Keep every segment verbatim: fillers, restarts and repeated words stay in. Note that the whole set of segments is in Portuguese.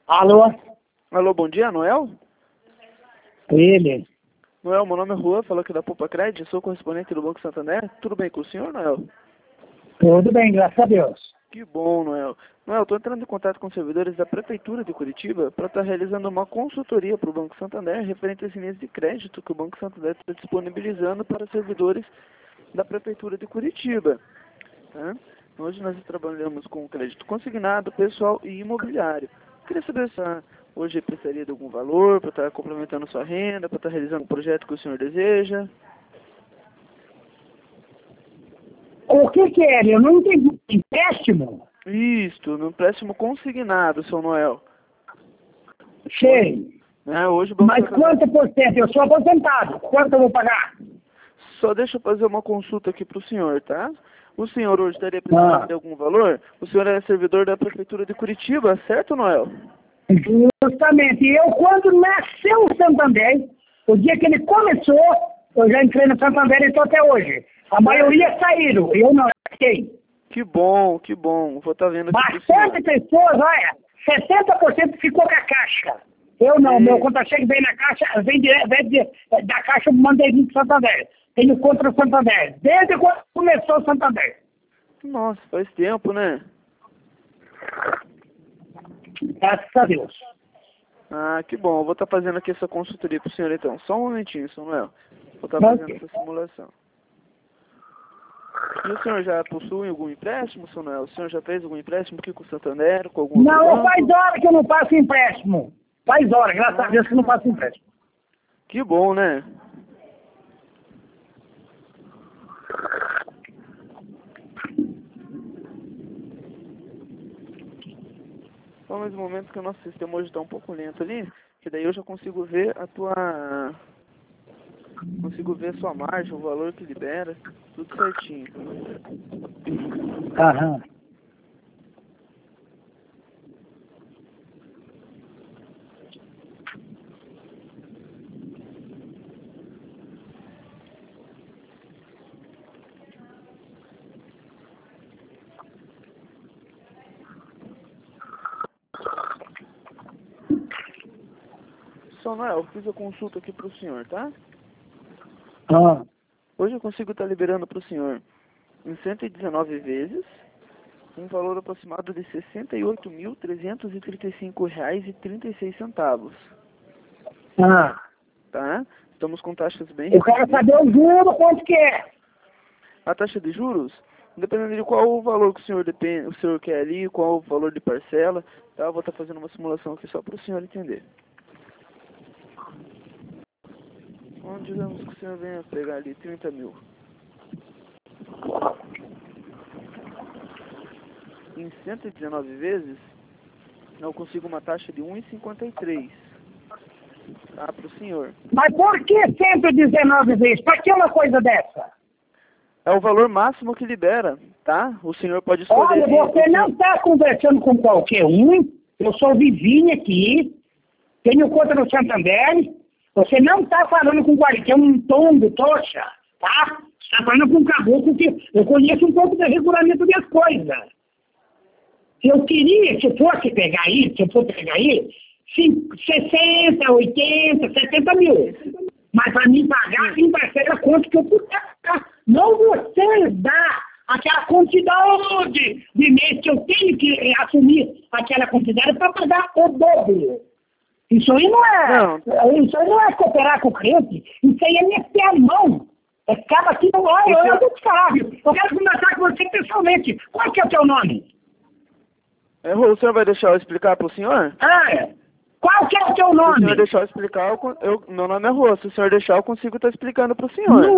Alô? Alô, bom dia, Noel? Ele. Noel, meu nome é Juan, falo aqui da Poupa Cred, sou correspondente do Banco Santander. Tudo bem com o senhor, Noel? Tudo bem, graças a Deus. Que bom, Noel. Noel, estou entrando em contato com os servidores da Prefeitura de Curitiba para estar realizando uma consultoria para o Banco Santander referente às linhas de crédito que o Banco Santander está disponibilizando para servidores da Prefeitura de Curitiba. Tá? Hoje nós trabalhamos com crédito consignado, pessoal e imobiliário. Queria saber se ah, hoje precisaria de algum valor para estar complementando sua renda, para estar realizando um projeto que o senhor deseja. O que que é? Eu não entendi. Empréstimo? Isto, no empréstimo consignado, seu Noel. Sei. É, hoje o Banco Mas Santander... quanto por cento? Eu sou aposentado. Quanto eu vou pagar? Só deixa eu fazer uma consulta aqui para o senhor, tá? O senhor hoje estaria precisando Ah. de algum valor? O senhor é servidor da Prefeitura de Curitiba, certo, Noel? Justamente. Eu, quando nasceu o Santander, o dia que ele começou, eu já entrei no Santander e estou até hoje. A maioria saíram. Eu não fiquei. Que bom, que bom. Vou estar vendo aqui pro Bastante senhor. pessoas, olha, setenta por cento ficou com a caixa. Eu não, Sim. meu contra-cheque vem na caixa, vem, de, vem de, da caixa, eu mandei vir para Santander. Tenho contra o Santander, desde quando começou o Santander. Nossa, faz tempo, né? Graças a Deus. Ah, que bom. Eu vou estar fazendo aqui essa consultoria pro senhor, então. Só um momentinho, Samuel. Vou estar fazendo Ok. essa simulação. E o senhor já possui algum empréstimo, Samuel? O senhor já fez algum empréstimo aqui com o Santander, com algum Não, outro faz banco? hora que eu não passo empréstimo. Faz hora, graças a Deus que eu não passo empréstimo. Que bom, né? Só mais um momento que o nosso sistema hoje está um pouco lento ali, que daí eu já consigo ver a tua... Consigo ver a sua margem, o valor que libera, tudo certinho. Aham. Samuel, eu fiz a consulta aqui para o senhor, tá? Ah. Hoje eu consigo estar liberando para o senhor em cento e dezenove vezes, um valor aproximado de sessenta e oito mil trezentos e trinta e cinco reais e trinta e seis centavos, Ah. tá? Estamos com taxas bem Eu quero reduzidas. saber o juro, quanto que é. A taxa de juros, dependendo de qual o valor que o senhor depende, o senhor quer ali, qual o valor de parcela, tá? Eu vou estar fazendo uma simulação aqui só para o senhor entender. Então, digamos que o senhor venha pegar ali trinta mil. Em cento e dezenove vezes, eu consigo uma taxa de um vírgula cinquenta e três, tá? Para o senhor. Mas por que cento e dezenove vezes? Para que uma coisa dessa? É o valor máximo que libera, tá? O senhor pode escolher... Olha, você o não senhor... está conversando com qualquer um. Eu sou vizinho aqui, tenho conta no Santander. Você não está falando com qualquer um tombo, tocha, tá? Você está falando com um caboclo que eu conheço um pouco do regulamento das coisas. Eu queria, se fosse pegar aí, se eu for pegar aí, sessenta, oitenta, setenta mil. Mas para mim pagar, em parcela, quanto que eu puder pagar. Não você dá aquela quantidade de mês que eu tenho que assumir aquela quantidade para pagar o dobro. Isso aí não é, Não. isso aí não é cooperar com o cliente, isso aí é meter a mão. É cada aqui no ar, eu, eu vou te falar, viu? Eu quero conversar com você pessoalmente. Qual que é o teu nome? É, o senhor vai deixar eu explicar para o senhor? Ah, é. Qual que é o teu Se o nome? senhor deixar eu explicar, eu, con- eu, meu nome é Rô. Se o senhor deixar, eu consigo estar explicando para o senhor. Luan.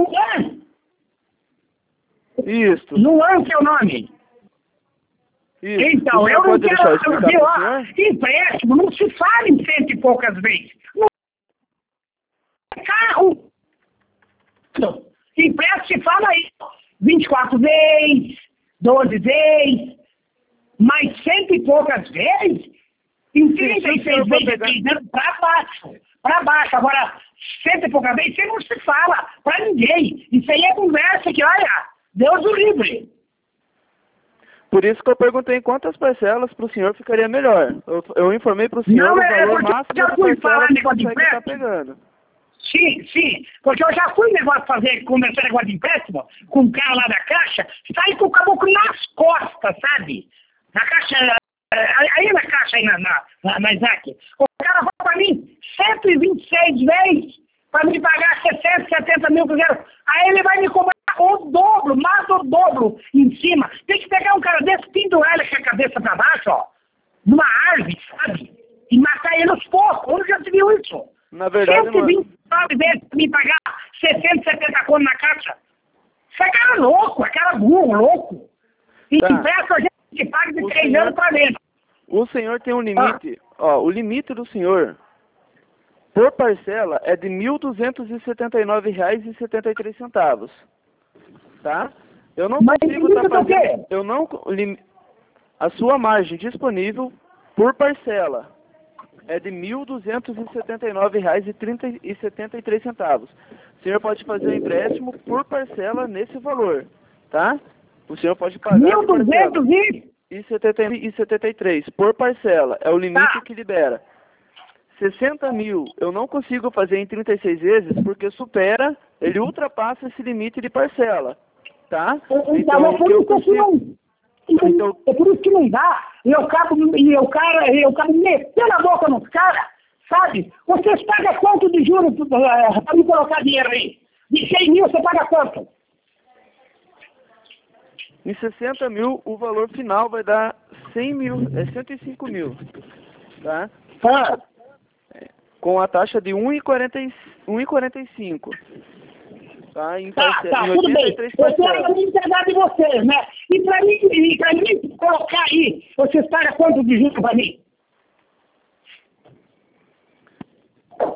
Isso. Luan é o teu nome? Isso. Então, o senhor eu não pode quero... deixar eu explicar viu, para o ó, senhor? empréstimo não se fala em cento e poucas vezes. Não é carro. Empréstimo se fala aí vinte e quatro vezes, doze vezes, mas cento e poucas vezes, em trinta e seis vezes, para baixo, para baixo. Agora, cento e poucas vezes, isso não se fala para ninguém. Isso aí é conversa que, olha, Deus o livre. Por isso que eu perguntei em quantas parcelas para o senhor ficaria melhor. Eu, eu informei para o senhor Não, o é, valor porque máximo eu já da fui parcela falar que negócio de você está empréstimo. pegando. Sim, sim, porque eu já fui negócio de fazer, começar negócio de empréstimo com um cara lá da Caixa, saí com o caboclo nas costas, sabe? Na Caixa, aí na Caixa, aí na, na, na, na Isaac. O cara falou pra mim, cento e vinte e seis vezes para me pagar sessenta, setenta mil cruzeiros. Aí ele vai me cobrar o dobro, mais o dobro em cima. Tem que pegar um cara desse, pendurar ele com a cabeça pra baixo, ó, numa árvore, sabe? E matar ele aos poucos. Onde já se viu isso? Na verdade, cento e vinte e nove vezes para me pagar sessenta, setenta conto na caixa. Isso é cara louco, é cara burro, louco. E Tá. empresta a gente que paga de O três senhor- anos para dentro. O senhor tem um limite, ó, o limite do senhor por parcela é de mil duzentos e setenta e nove reais e setenta e três centavos, tá? Eu não Mas consigo limite estar do quê? fazendo, eu não, lim- a sua margem disponível por parcela é de mil duzentos e setenta e nove reais e setenta e três centavos. O senhor pode fazer o empréstimo por parcela nesse valor, tá? O senhor pode pagar mil de parcela. duzentos e... E setenta e setenta e três por parcela, é o limite Tá. que libera. sessenta mil eu não consigo fazer em trinta e seis vezes porque supera, ele ultrapassa esse limite de parcela, tá? Então, é o por que eu isso que não... consigo... Então- É por isso que não dá. E eu acabo, e eu cara, eu acabo metendo a boca nos caras, sabe? Vocês pagam quanto de juros para me colocar dinheiro aí? De cem mil você paga quanto? Em sessenta mil, o valor final vai dar cem mil, é cento e cinco mil, tá? Ah. Com a taxa de um vírgula quarenta e cinco. Tá, em, Tá, parce... tá, em tudo bem. oitenta e três Eu quero parcelas. me entregar de vocês, né? E pra mim, e pra mim colocar aí, vocês pagam quanto de juros pra mim?